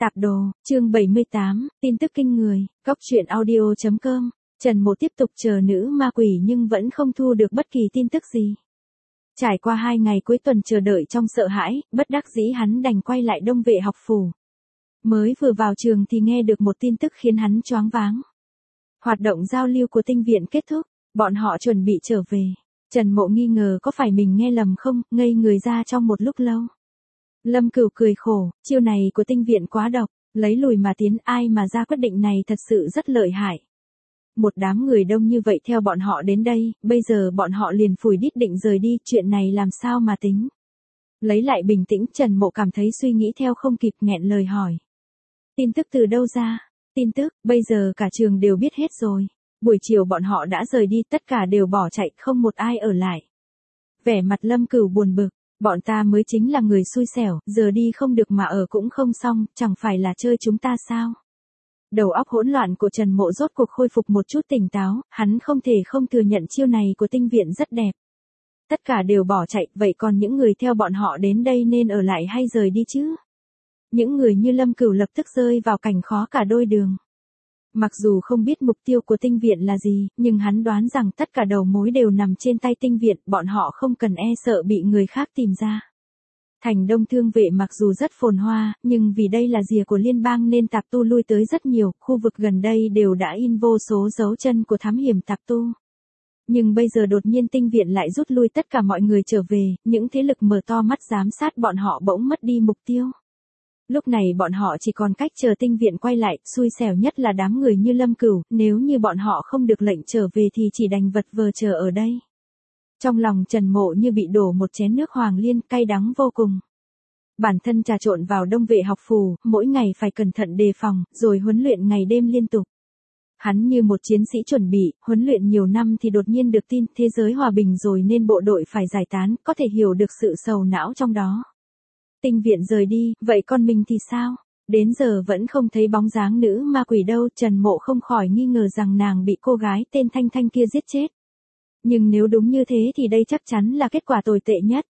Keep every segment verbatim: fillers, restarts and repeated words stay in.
Tạp đồ, chương bảy mươi tám, tin tức kinh người, góc truyện audio chấm com. Trần Mộ tiếp tục chờ nữ ma quỷ nhưng vẫn không thu được bất kỳ tin tức gì. Trải qua hai ngày cuối tuần chờ đợi trong sợ hãi, bất đắc dĩ hắn đành quay lại Đông Vệ học phủ. Mới vừa vào trường thì nghe được một tin tức khiến hắn choáng váng. Hoạt động giao lưu của tinh viện kết thúc, bọn họ chuẩn bị trở về. Trần Mộ nghi ngờ có phải mình nghe lầm không, ngây người ra trong một lúc lâu. Lâm Cửu cười khổ, chiêu này của tinh viện quá độc, lấy lùi mà tiến, ai mà ra quyết định này thật sự rất lợi hại. Một đám người đông như vậy theo bọn họ đến đây, bây giờ bọn họ liền phủi đít định rời đi, chuyện này làm sao mà tính. Lấy lại bình tĩnh, Trần Mộ cảm thấy suy nghĩ theo không kịp, nghẹn lời hỏi. Tin tức từ đâu ra? Tin tức, bây giờ cả trường đều biết hết rồi. Buổi chiều bọn họ đã rời đi, tất cả đều bỏ chạy, không một ai ở lại. Vẻ mặt Lâm Cửu buồn bực. Bọn ta mới chính là người xui xẻo, giờ đi không được mà ở cũng không xong, chẳng phải là chơi chúng ta sao? Đầu óc hỗn loạn của Trần Mộ rốt cuộc khôi phục một chút tỉnh táo, hắn không thể không thừa nhận chiêu này của tinh viện rất đẹp. Tất cả đều bỏ chạy, vậy còn những người theo bọn họ đến đây nên ở lại hay rời đi chứ? Những người như Lâm Cửu lập tức rơi vào cảnh khó cả đôi đường. Mặc dù không biết mục tiêu của tinh viện là gì, nhưng hắn đoán rằng tất cả đầu mối đều nằm trên tay tinh viện, bọn họ không cần e sợ bị người khác tìm ra. Thành Đông Thương Vệ mặc dù rất phồn hoa, nhưng vì đây là rìa của liên bang nên tạp tu lui tới rất nhiều, khu vực gần đây đều đã in vô số dấu chân của thám hiểm tạp tu. Nhưng bây giờ đột nhiên tinh viện lại rút lui tất cả mọi người trở về, những thế lực mở to mắt giám sát bọn họ bỗng mất đi mục tiêu. Lúc này bọn họ chỉ còn cách chờ tinh viện quay lại, xui xẻo nhất là đám người như Lâm Cửu, nếu như bọn họ không được lệnh trở về thì chỉ đành vật vờ chờ ở đây. Trong lòng Trần Mộ như bị đổ một chén nước hoàng liên, cay đắng vô cùng. Bản thân trà trộn vào Đông Vệ học phủ, mỗi ngày phải cẩn thận đề phòng, rồi huấn luyện ngày đêm liên tục. Hắn như một chiến sĩ chuẩn bị, huấn luyện nhiều năm thì đột nhiên được tin thế giới hòa bình rồi nên bộ đội phải giải tán, có thể hiểu được sự sầu não trong đó. Tinh viện rời đi, vậy con mình thì sao? Đến giờ vẫn không thấy bóng dáng nữ ma quỷ đâu, Trần Mộ không khỏi nghi ngờ rằng nàng bị cô gái tên Thanh Thanh kia giết chết. Nhưng nếu đúng như thế thì đây chắc chắn là kết quả tồi tệ nhất.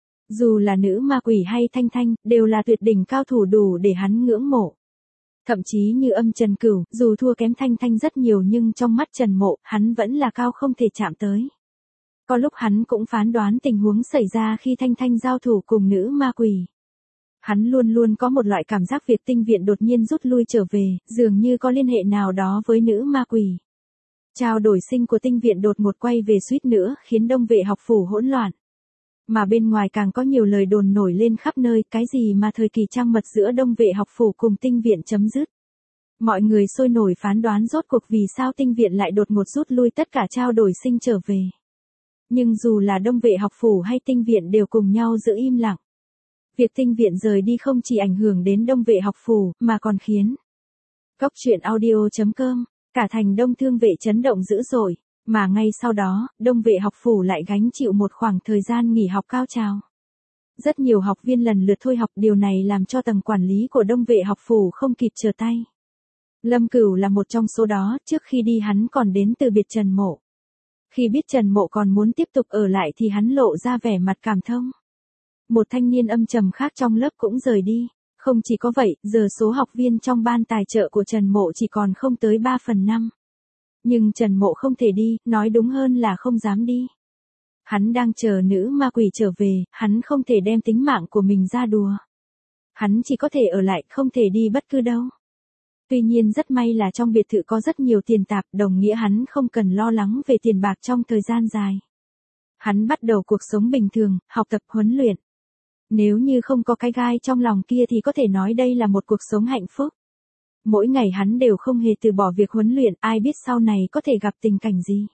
Dù là nữ ma quỷ hay Thanh Thanh, đều là tuyệt đỉnh cao thủ đủ để hắn ngưỡng mộ. Thậm chí như âm Trần Cửu, dù thua kém Thanh Thanh rất nhiều nhưng trong mắt Trần Mộ, hắn vẫn là cao không thể chạm tới. Có lúc hắn cũng phán đoán tình huống xảy ra khi Thanh Thanh giao thủ cùng nữ ma quỷ. Hắn luôn luôn có một loại cảm giác việc tinh viện đột nhiên rút lui trở về, dường như có liên hệ nào đó với nữ ma quỷ. Trao đổi sinh của tinh viện đột ngột quay về suýt nữa khiến Đông Vệ học phủ hỗn loạn. Mà bên ngoài càng có nhiều lời đồn nổi lên khắp nơi, cái gì mà thời kỳ trăng mật giữa Đông Vệ học phủ cùng tinh viện chấm dứt. Mọi người sôi nổi phán đoán rốt cuộc vì sao tinh viện lại đột ngột rút lui tất cả trao đổi sinh trở về. Nhưng dù là Đông Vệ học phủ hay tinh viện đều cùng nhau giữ im lặng. Việc tinh viện rời đi không chỉ ảnh hưởng đến Đông Vệ học phủ, mà còn khiến góc truyện audio chấm com, cả thành Đông Thương Vệ chấn động dữ dội, mà ngay sau đó, Đông Vệ học phủ lại gánh chịu một khoảng thời gian nghỉ học cao trào. Rất nhiều học viên lần lượt thôi học, điều này làm cho tầng quản lý của Đông Vệ học phủ không kịp trở tay. Lâm Cửu là một trong số đó, trước khi đi hắn còn đến từ biệt Trần Mộ. Khi biết Trần Mộ còn muốn tiếp tục ở lại thì hắn lộ ra vẻ mặt cảm thông. Một thanh niên âm trầm khác trong lớp cũng rời đi. Không chỉ có vậy, giờ số học viên trong ban tài trợ của Trần Mộ chỉ còn không tới ba phần năm. Nhưng Trần Mộ không thể đi, nói đúng hơn là không dám đi. Hắn đang chờ nữ ma quỷ trở về, hắn không thể đem tính mạng của mình ra đùa. Hắn chỉ có thể ở lại, không thể đi bất cứ đâu. Tuy nhiên rất may là trong biệt thự có rất nhiều tiền tạp, đồng nghĩa hắn không cần lo lắng về tiền bạc trong thời gian dài. Hắn bắt đầu cuộc sống bình thường, học tập huấn luyện. Nếu như không có cái gai trong lòng kia thì có thể nói đây là một cuộc sống hạnh phúc. Mỗi ngày hắn đều không hề từ bỏ việc huấn luyện, ai biết sau này có thể gặp tình cảnh gì.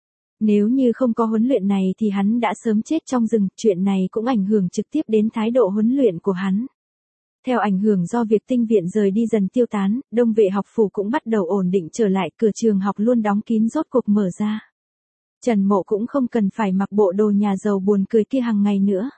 Nếu như không có huấn luyện này thì hắn đã sớm chết trong rừng, chuyện này cũng ảnh hưởng trực tiếp đến thái độ huấn luyện của hắn. Theo ảnh hưởng do việc tinh viện rời đi dần tiêu tán, Đông Vệ học phủ cũng bắt đầu ổn định trở lại, cửa trường học luôn đóng kín rốt cuộc mở ra. Trần Mộ cũng không cần phải mặc bộ đồ nhà giàu buồn cười kia hàng ngày nữa.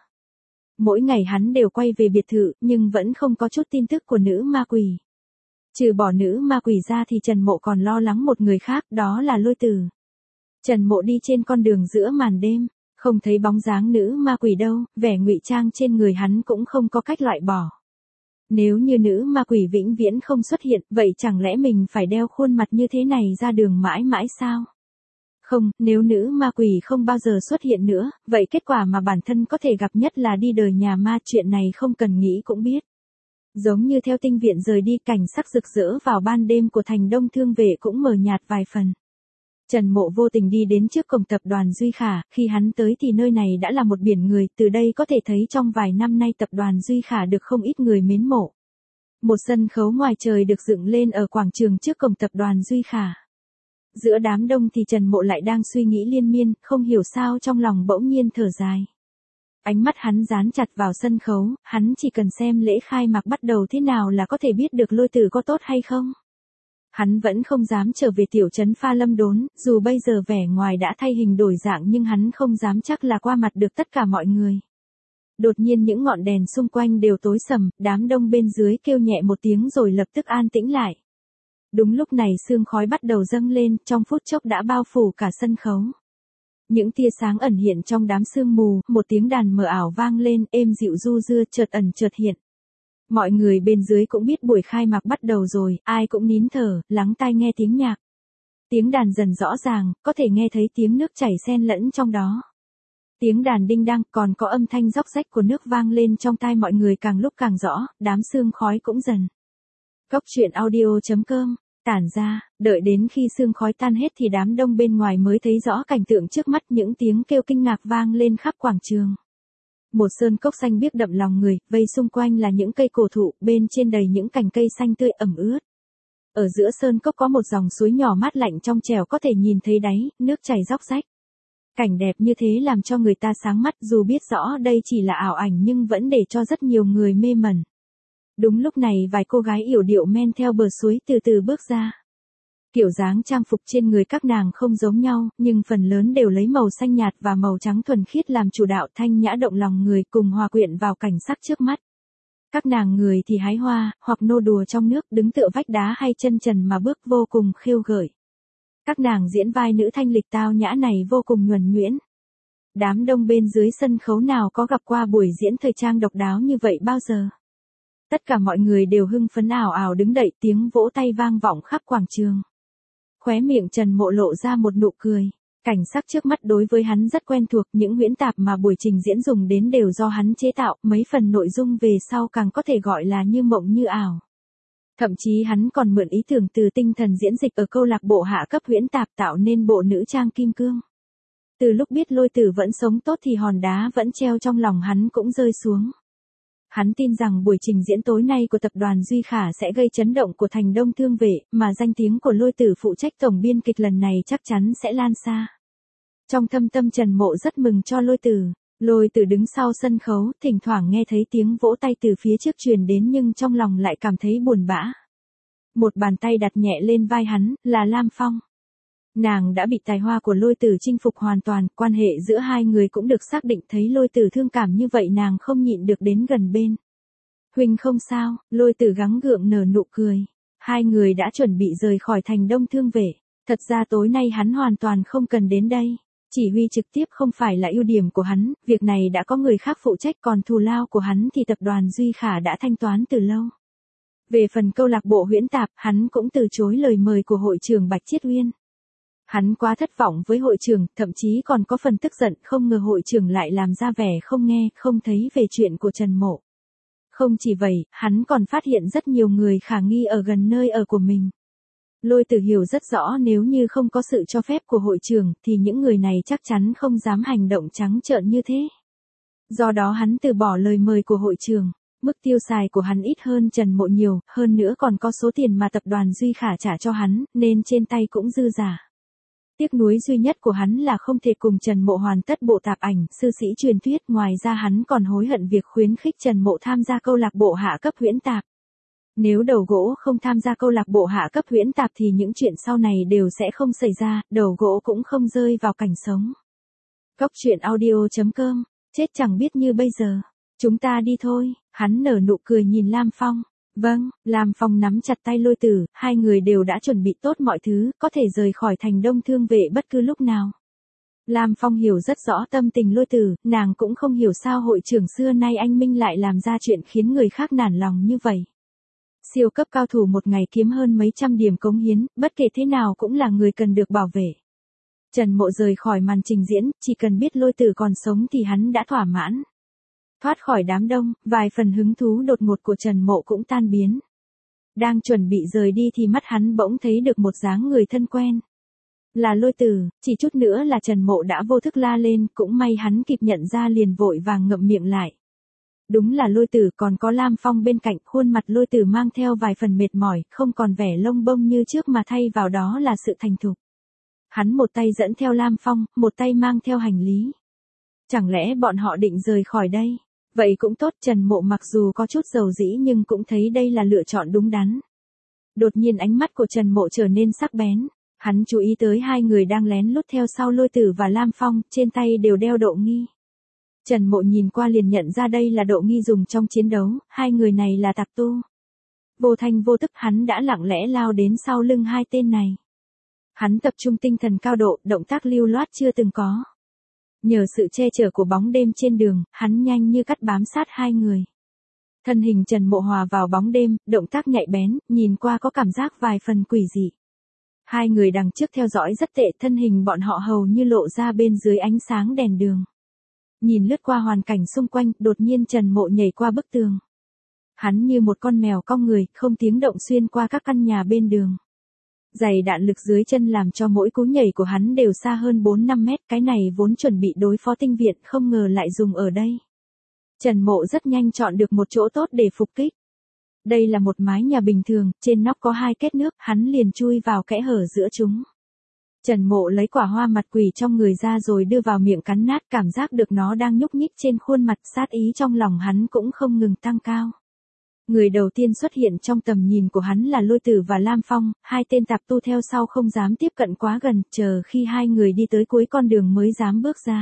Mỗi ngày hắn đều quay về biệt thự, nhưng vẫn không có chút tin tức của nữ ma quỷ. Trừ bỏ nữ ma quỷ ra thì Trần Mộ còn lo lắng một người khác, đó là Lôi Tử. Trần Mộ đi trên con đường giữa màn đêm, không thấy bóng dáng nữ ma quỷ đâu, vẻ ngụy trang trên người hắn cũng không có cách loại bỏ. Nếu như nữ ma quỷ vĩnh viễn không xuất hiện, vậy chẳng lẽ mình phải đeo khuôn mặt như thế này ra đường mãi mãi sao? Không, nếu nữ ma quỷ không bao giờ xuất hiện nữa, vậy kết quả mà bản thân có thể gặp nhất là đi đời nhà ma, chuyện này không cần nghĩ cũng biết. Giống như theo tinh viện rời đi, cảnh sắc rực rỡ vào ban đêm của thành Đông Thương Vệ cũng mờ nhạt vài phần. Trần Mộ vô tình đi đến trước cổng tập đoàn Duy Khả, khi hắn tới thì nơi này đã là một biển người, từ đây có thể thấy trong vài năm nay tập đoàn Duy Khả được không ít người mến mộ. Một sân khấu ngoài trời được dựng lên ở quảng trường trước cổng tập đoàn Duy Khả. Giữa đám đông thì Trần Mộ lại đang suy nghĩ liên miên, không hiểu sao trong lòng bỗng nhiên thở dài. Ánh mắt hắn dán chặt vào sân khấu, hắn chỉ cần xem lễ khai mạc bắt đầu thế nào là có thể biết được Lôi Tử có tốt hay không. Hắn vẫn không dám trở về tiểu trấn Pha Lâm Đốn, dù bây giờ vẻ ngoài đã thay hình đổi dạng nhưng hắn không dám chắc là qua mặt được tất cả mọi người. Đột nhiên những ngọn đèn xung quanh đều tối sầm, đám đông bên dưới kêu nhẹ một tiếng rồi lập tức an tĩnh lại. Đúng lúc này sương khói bắt đầu dâng lên, trong phút chốc đã bao phủ cả sân khấu. Những tia sáng ẩn hiện trong đám sương mù, một tiếng đàn mờ ảo vang lên, êm dịu du dưa, chợt ẩn chợt hiện. Mọi người bên dưới cũng biết buổi khai mạc bắt đầu rồi, ai cũng nín thở, lắng tai nghe tiếng nhạc. Tiếng đàn dần rõ ràng, có thể nghe thấy tiếng nước chảy xen lẫn trong đó. Tiếng đàn đinh đăng, còn có âm thanh róc rách của nước vang lên trong tai mọi người càng lúc càng rõ, đám sương khói cũng dần. Cốc truyện audio chấm com, tản ra, đợi đến khi sương khói tan hết thì đám đông bên ngoài mới thấy rõ cảnh tượng trước mắt, những tiếng kêu kinh ngạc vang lên khắp quảng trường. Một sơn cốc xanh biếc đậm lòng người, vây xung quanh là những cây cổ thụ, bên trên đầy những cành cây xanh tươi ẩm ướt. Ở giữa sơn cốc có một dòng suối nhỏ mát lạnh trong trẻo, có thể nhìn thấy đáy, nước chảy róc rách. Cảnh đẹp như thế làm cho người ta sáng mắt, dù biết rõ đây chỉ là ảo ảnh nhưng vẫn để cho rất nhiều người mê mẩn. Đúng lúc này vài cô gái yểu điệu men theo bờ suối từ từ bước ra. Kiểu dáng trang phục trên người các nàng không giống nhau, nhưng phần lớn đều lấy màu xanh nhạt và màu trắng thuần khiết làm chủ đạo, thanh nhã động lòng người, cùng hòa quyện vào cảnh sắc trước mắt. Các nàng người thì hái hoa, hoặc nô đùa trong nước, đứng tựa vách đá hay chân trần mà bước vô cùng khiêu gợi. Các nàng diễn vai nữ thanh lịch tao nhã này vô cùng nhuần nhuyễn. Đám đông bên dưới sân khấu nào có gặp qua buổi diễn thời trang độc đáo như vậy bao giờ. Tất cả mọi người đều hưng phấn ảo ảo đứng đậy, tiếng vỗ tay vang vọng khắp quảng trường. Khóe miệng Trần Mộ lộ ra một nụ cười. Cảnh sắc trước mắt đối với hắn rất quen thuộc, những huyễn tạp mà buổi trình diễn dùng đến đều do hắn chế tạo, mấy phần nội dung về sau càng có thể gọi là như mộng như ảo. Thậm chí hắn còn mượn ý tưởng từ tinh thần diễn dịch ở câu lạc bộ hạ cấp huyễn tạp tạo nên bộ nữ trang kim cương. Từ lúc biết Lôi Tử vẫn sống tốt thì hòn đá vẫn treo trong lòng hắn cũng rơi xuống. Hắn tin rằng buổi trình diễn tối nay của tập đoàn Duy Khả sẽ gây chấn động của thành Đông Thương Vệ, mà danh tiếng của Lôi Tử phụ trách tổng biên kịch lần này chắc chắn sẽ lan xa. Trong thâm tâm Trần Mộ rất mừng cho Lôi Tử. Lôi Tử đứng sau sân khấu, thỉnh thoảng nghe thấy tiếng vỗ tay từ phía trước truyền đến nhưng trong lòng lại cảm thấy buồn bã. Một bàn tay đặt nhẹ lên vai hắn, là Lam Phong. Nàng đã bị tài hoa của Lôi Tử chinh phục hoàn toàn, quan hệ giữa hai người cũng được xác định, thấy Lôi Tử thương cảm như vậy nàng không nhịn được đến gần bên. Huynh không sao, Lôi Tử gắng gượng nở nụ cười. Hai người đã chuẩn bị rời khỏi thành Đông Thương Vệ. Thật ra tối nay hắn hoàn toàn không cần đến đây. Chỉ huy trực tiếp không phải là ưu điểm của hắn, việc này đã có người khác phụ trách, còn thù lao của hắn thì tập đoàn Duy Khả đã thanh toán từ lâu. Về phần câu lạc bộ huyễn tạp, hắn cũng từ chối lời mời của hội trưởng Bạch Chiết Uyên. Hắn quá thất vọng với hội trưởng, thậm chí còn có phần tức giận, không ngờ hội trưởng lại làm ra vẻ không nghe, không thấy về chuyện của Trần Mộ. Không chỉ vậy, hắn còn phát hiện rất nhiều người khả nghi ở gần nơi ở của mình. Lôi Tử hiểu rất rõ nếu như không có sự cho phép của hội trưởng thì những người này chắc chắn không dám hành động trắng trợn như thế. Do đó hắn từ bỏ lời mời của hội trưởng. Mức tiêu xài của hắn ít hơn Trần Mộ nhiều, hơn nữa còn có số tiền mà tập đoàn Duy Khả trả cho hắn, nên trên tay cũng dư giả. Tiếc nuối duy nhất của hắn là không thể cùng Trần Mộ hoàn tất bộ tạp ảnh, sư sĩ truyền thuyết, ngoài ra hắn còn hối hận việc khuyến khích Trần Mộ tham gia câu lạc bộ hạ cấp huyễn tạp. Nếu Đầu Gỗ không tham gia câu lạc bộ hạ cấp huyễn tạp thì những chuyện sau này đều sẽ không xảy ra, Đầu Gỗ cũng không rơi vào cảnh sống. Cốc truyện audio chấm com, chết chẳng biết như bây giờ. Chúng ta đi thôi, hắn nở nụ cười nhìn Lam Phong. Vâng, Lam Phong nắm chặt tay Lôi Tử, hai người đều đã chuẩn bị tốt mọi thứ, có thể rời khỏi thành Đông Thương Vệ bất cứ lúc nào. Lam Phong hiểu rất rõ tâm tình Lôi Tử, nàng cũng không hiểu sao hội trưởng xưa nay anh Minh lại làm ra chuyện khiến người khác nản lòng như vậy. Siêu cấp cao thủ một ngày kiếm hơn mấy trăm điểm cống hiến, bất kể thế nào cũng là người cần được bảo vệ. Trần Mộ rời khỏi màn trình diễn, chỉ cần biết Lôi Tử còn sống thì hắn đã thỏa mãn. Thoát khỏi đám đông, vài phần hứng thú đột ngột của Trần Mộ cũng tan biến. Đang chuẩn bị rời đi thì mắt hắn bỗng thấy được một dáng người thân quen. Là Lôi Tử, chỉ chút nữa là Trần Mộ đã vô thức la lên, cũng may hắn kịp nhận ra liền vội vàng ngậm miệng lại. Đúng là Lôi Tử, còn có Lam Phong bên cạnh, khuôn mặt Lôi Tử mang theo vài phần mệt mỏi, không còn vẻ lông bông như trước mà thay vào đó là sự thành thục. Hắn một tay dẫn theo Lam Phong, một tay mang theo hành lý. Chẳng lẽ bọn họ định rời khỏi đây? Vậy cũng tốt, Trần Mộ mặc dù có chút dầu dĩ nhưng cũng thấy đây là lựa chọn đúng đắn. Đột nhiên ánh mắt của Trần Mộ trở nên sắc bén. Hắn chú ý tới hai người đang lén lút theo sau Lôi Tử và Lam Phong, trên tay đều đeo độ nghi. Trần Mộ nhìn qua liền nhận ra đây là độ nghi dùng trong chiến đấu, hai người này là tạp tu. Vô thanh vô tức hắn đã lặng lẽ lao đến sau lưng hai tên này. Hắn tập trung tinh thần cao độ, động tác lưu loát chưa từng có. Nhờ sự che chở của bóng đêm trên đường, hắn nhanh như cắt bám sát hai người. Thân hình Trần Mộ hòa vào bóng đêm, động tác nhạy bén, nhìn qua có cảm giác vài phần quỷ dị. Hai người đằng trước theo dõi rất tệ, thân hình bọn họ hầu như lộ ra bên dưới ánh sáng đèn đường. Nhìn lướt qua hoàn cảnh xung quanh, đột nhiên Trần Mộ nhảy qua bức tường. Hắn như một con mèo cong người, không tiếng động xuyên qua các căn nhà bên đường. Giày đạn lực dưới chân làm cho mỗi cú nhảy của hắn đều xa hơn bốn năm mét, cái này vốn chuẩn bị đối phó tinh viện không ngờ lại dùng ở đây. Trần Mộ rất nhanh chọn được một chỗ tốt để phục kích. Đây là một mái nhà bình thường, trên nóc có hai két nước, hắn liền chui vào kẽ hở giữa chúng. Trần Mộ lấy quả hoa mặt quỷ trong người ra rồi đưa vào miệng cắn nát, cảm giác được nó đang nhúc nhích trên khuôn mặt, sát ý trong lòng hắn cũng không ngừng tăng cao. Người đầu tiên xuất hiện trong tầm nhìn của hắn là Lôi Tử và Lam Phong, hai tên tạp tu theo sau không dám tiếp cận quá gần, chờ khi hai người đi tới cuối con đường mới dám bước ra.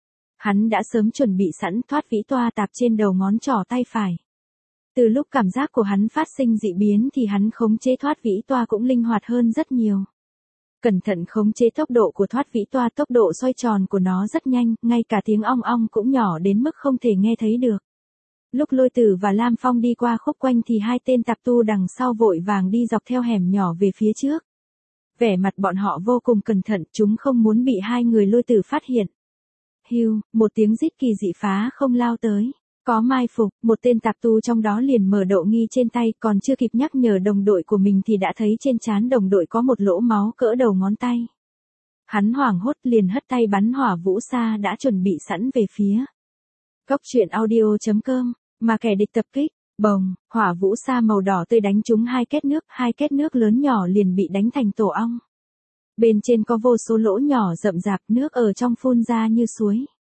Hắn đã sớm chuẩn bị sẵn thoát vĩ toa tạp trên đầu ngón trỏ tay phải. Từ lúc cảm giác của hắn phát sinh dị biến thì hắn khống chế thoát vĩ toa cũng linh hoạt hơn rất nhiều. Cẩn thận khống chế tốc độ của thoát vĩ toa, tốc độ xoay tròn của nó rất nhanh, ngay cả tiếng ong ong cũng nhỏ đến mức không thể nghe thấy được. Lúc Lôi Tử và Lam Phong đi qua khúc quanh thì hai tên tạp tu đằng sau vội vàng đi dọc theo hẻm nhỏ về phía trước. Vẻ mặt bọn họ vô cùng cẩn thận, chúng không muốn bị hai người Lôi Tử phát hiện. Hưu, một tiếng rít kỳ dị phá không lao tới. Có mai phục, một tên tạp tu trong đó liền mở độ nghi trên tay, còn chưa kịp nhắc nhở đồng đội của mình thì đã thấy trên trán đồng đội có một lỗ máu cỡ đầu ngón tay. Hắn hoảng hốt liền hất tay bắn hỏa vũ sa đã chuẩn bị sẵn về phía. Góc truyện audio chấm com, mà kẻ địch tập kích, bồng, hỏa vũ sa màu đỏ tươi đánh trúng hai két nước, hai két nước lớn nhỏ liền bị đánh thành tổ ong. Bên trên có vô số lỗ nhỏ rậm rạp, nước ở trong phun ra như suối.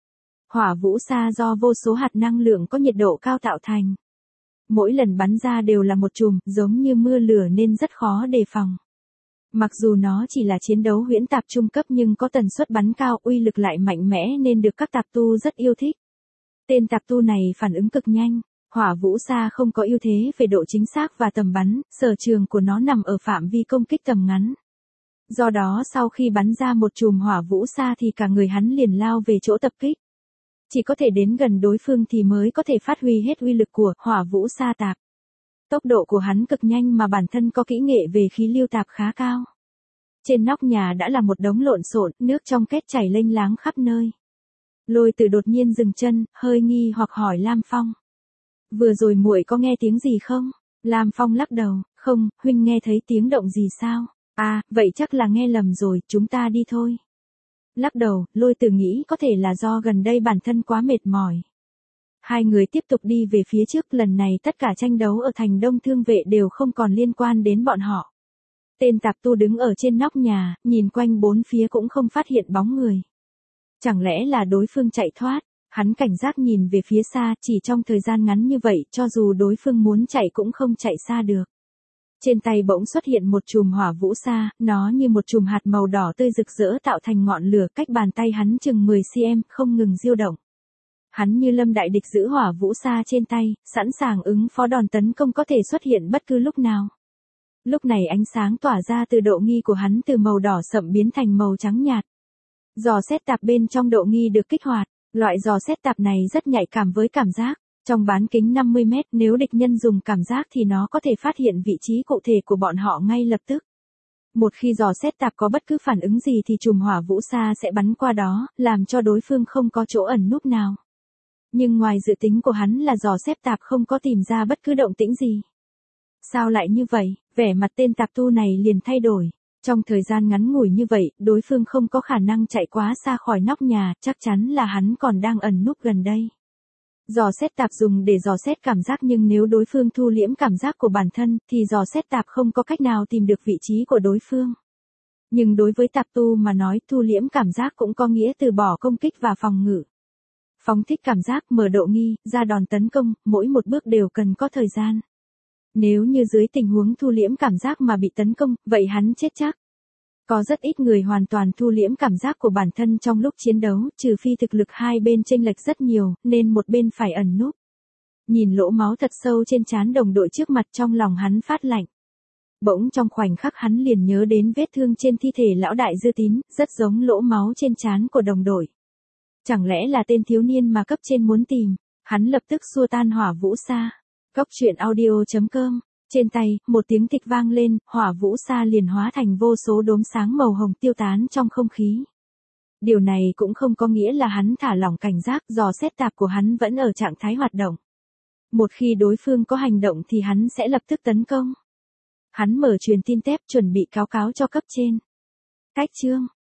Hỏa vũ sa do vô số hạt năng lượng có nhiệt độ cao tạo thành. Mỗi lần bắn ra đều là một chùm, giống như mưa lửa nên rất khó đề phòng. Mặc dù nó chỉ là chiến đấu huyễn tạp trung cấp nhưng có tần suất bắn cao, uy lực lại mạnh mẽ nên được các tạp tu rất yêu thích. Tên tạp tu này phản ứng cực nhanh, hỏa vũ sa không có ưu thế về độ chính xác và tầm bắn, sở trường của nó nằm ở phạm vi công kích tầm ngắn. Do đó sau khi bắn ra một chùm hỏa vũ sa thì cả người hắn liền lao về chỗ tập kích. Chỉ có thể đến gần đối phương thì mới có thể phát huy hết uy lực của hỏa vũ sa tạp. Tốc độ của hắn cực nhanh mà bản thân có kỹ nghệ về khí lưu tạp khá cao. Trên nóc nhà đã là một đống lộn xộn, nước trong két chảy lênh láng khắp nơi. Lôi Tử đột nhiên dừng chân, hơi nghi hoặc hỏi Lam Phong. Vừa rồi muội có nghe tiếng gì không? Lam Phong lắc đầu, không, huynh nghe thấy tiếng động gì sao? À, vậy chắc là nghe lầm rồi, chúng ta đi thôi. Lắc đầu, Lôi Tử nghĩ có thể là do gần đây bản thân quá mệt mỏi. Hai người tiếp tục đi về phía trước, lần này tất cả tranh đấu ở thành Đông Thương Vệ đều không còn liên quan đến bọn họ. Tên tạp tu đứng ở trên nóc nhà, nhìn quanh bốn phía cũng không phát hiện bóng người. Chẳng lẽ là đối phương chạy thoát? Hắn cảnh giác nhìn về phía xa, chỉ trong thời gian ngắn như vậy, cho dù đối phương muốn chạy cũng không chạy xa được. Trên tay bỗng xuất hiện một chùm hỏa vũ sa, nó như một chùm hạt màu đỏ tươi rực rỡ tạo thành ngọn lửa, cách bàn tay hắn chừng mười xăng-ti-mét, không ngừng diêu động. Hắn như lâm đại địch giữ hỏa vũ sa trên tay, sẵn sàng ứng phó đòn tấn công có thể xuất hiện bất cứ lúc nào. Lúc này ánh sáng tỏa ra từ độ nghi của hắn từ màu đỏ sậm biến thành màu trắng nhạt. Dò xét tạp bên trong độ nghi được kích hoạt. Loại dò xét tạp này rất nhạy cảm với cảm giác. Trong bán kính năm mươi mét, nếu địch nhân dùng cảm giác thì nó có thể phát hiện vị trí cụ thể của bọn họ ngay lập tức. Một khi dò xét tạp có bất cứ phản ứng gì thì chùm hỏa vũ xa sẽ bắn qua đó, làm cho đối phương không có chỗ ẩn núp nào. Nhưng ngoài dự tính của hắn là dò xét tạp không có tìm ra bất cứ động tĩnh gì. Sao lại như vậy? Vẻ mặt tên tạp tu này liền thay đổi. Trong thời gian ngắn ngủi như vậy, đối phương không có khả năng chạy quá xa khỏi nóc nhà, chắc chắn là hắn còn đang ẩn núp gần đây. Dò xét tạp dùng để dò xét cảm giác, nhưng nếu đối phương thu liễm cảm giác của bản thân, thì dò xét tạp không có cách nào tìm được vị trí của đối phương. Nhưng đối với tạp tu mà nói, thu liễm cảm giác cũng có nghĩa từ bỏ công kích và phòng ngự. Phóng thích cảm giác, mở độ nghi, ra đòn tấn công, mỗi một bước đều cần có thời gian. Nếu như dưới tình huống thu liễm cảm giác mà bị tấn công, vậy hắn chết chắc. Có rất ít người hoàn toàn thu liễm cảm giác của bản thân trong lúc chiến đấu, trừ phi thực lực hai bên chênh lệch rất nhiều, nên một bên phải ẩn núp. Nhìn lỗ máu thật sâu trên trán đồng đội trước mặt, trong lòng hắn phát lạnh. Bỗng trong khoảnh khắc hắn liền nhớ đến vết thương trên thi thể lão đại Dư Tín, rất giống lỗ máu trên trán của đồng đội. Chẳng lẽ là tên thiếu niên mà cấp trên muốn tìm? Hắn lập tức xua tan hỏa vũ xa. Cốc truyện audio chấm com. Trên tay, một tiếng thịch vang lên, hỏa vũ xa liền hóa thành vô số đốm sáng màu hồng tiêu tán trong không khí. Điều này cũng không có nghĩa là hắn thả lỏng cảnh giác, dò xét tạp của hắn vẫn ở trạng thái hoạt động. Một khi đối phương có hành động thì hắn sẽ lập tức tấn công. Hắn mở truyền tin tép chuẩn bị cáo cáo cho cấp trên. Cách chương